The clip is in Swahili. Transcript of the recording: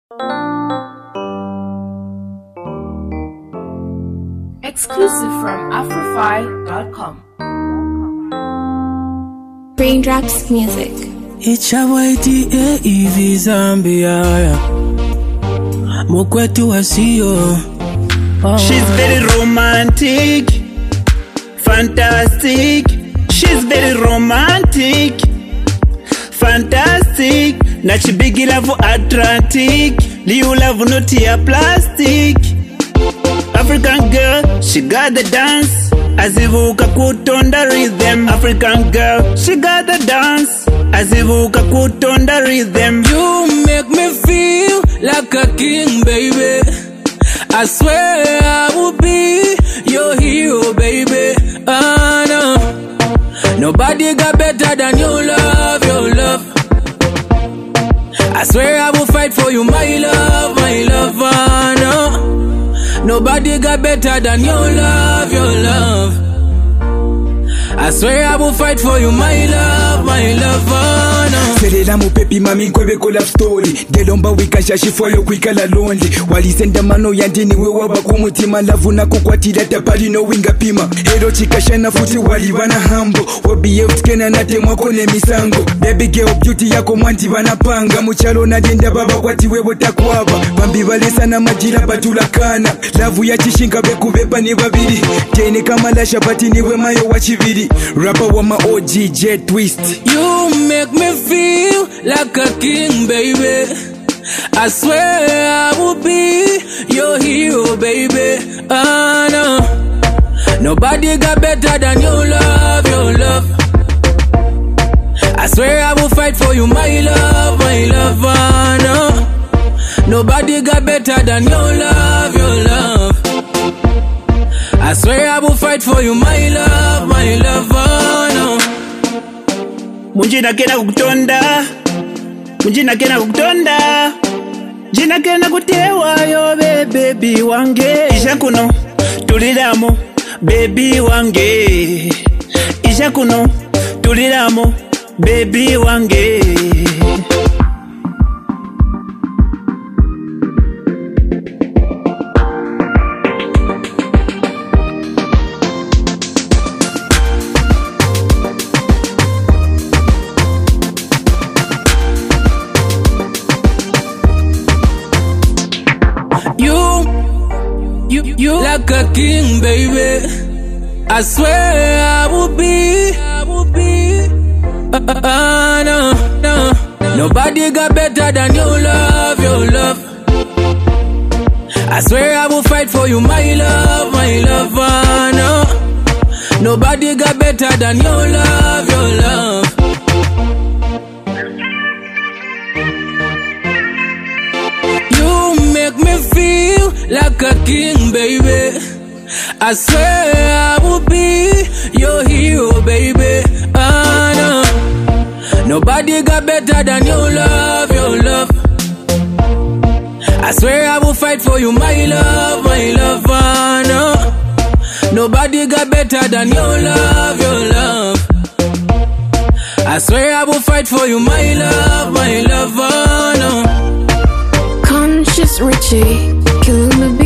Exclusive from Afrofy.com. Raindrops Music. Ichawaiti hivi Zambia mukwetu wasio. She's very romantic, fantastic. She's very romantic, fantastic. Na chibigi love Atlantic, liu love not ya plastic. African girl, she got the dance. Azivuka kutonda rhythm. African girl, she got the dance. Azivuka kutonda rhythm. You make me feel like a king, baby. I swear I will be your hero, baby. No. Nobody got better than your love, your love. I swear I will fight for you, my love, my love. No. Nobody got better than your love, your love. I swear I will fight for you, my love, my love. No. Serela mupepi mami nkwebe kola story. Delomba wikasha shifoyo kwikala lonely. Walisenda mano yandini wewa kumutima. Lavu na kukwatila tapali no winga pima. Hero chikashana futi wali wana hambo. Wabi eutkena nate mwako ne misango. Baby girl beauty yako mwanti wanapanga. Muchalo na denda baba kwati wewo takwaba. Bambi wale sana majira batula kana. Lavu ya chishinka beku beba ni babidi. Tene kama lasha bati niwe mayo wachividi. Rapper wa ma OG Jet Twist. You make me feel like a king, baby. I swear I will be your hero, baby. No. Nobody got better than your love, your love. I swear I will fight for you, my love, my love. No. Nobody got better than your love, your love. I swear I will fight for you, my love, my love. No. Munjina kena kukutonda, munjina kena kukutonda. Jina kena kutewa yo baby wange. Isha kuno tulilamo baby wange. Isha kuno tulilamo baby wange. You like a king, baby. I swear I will be. No. Nobody got better than your love, your love. I swear I will fight for you, my love, my love. No. Nobody got better than your love, your love. You make me feel like a king, baby. I swear I will be your hero, baby. No. Nobody got better than your love, your love. I swear I will fight for you, my love, my love. No. Nobody got better than your love, your love. I swear I will fight for you, my love, my love. No. Conscious Richie, killing the beat.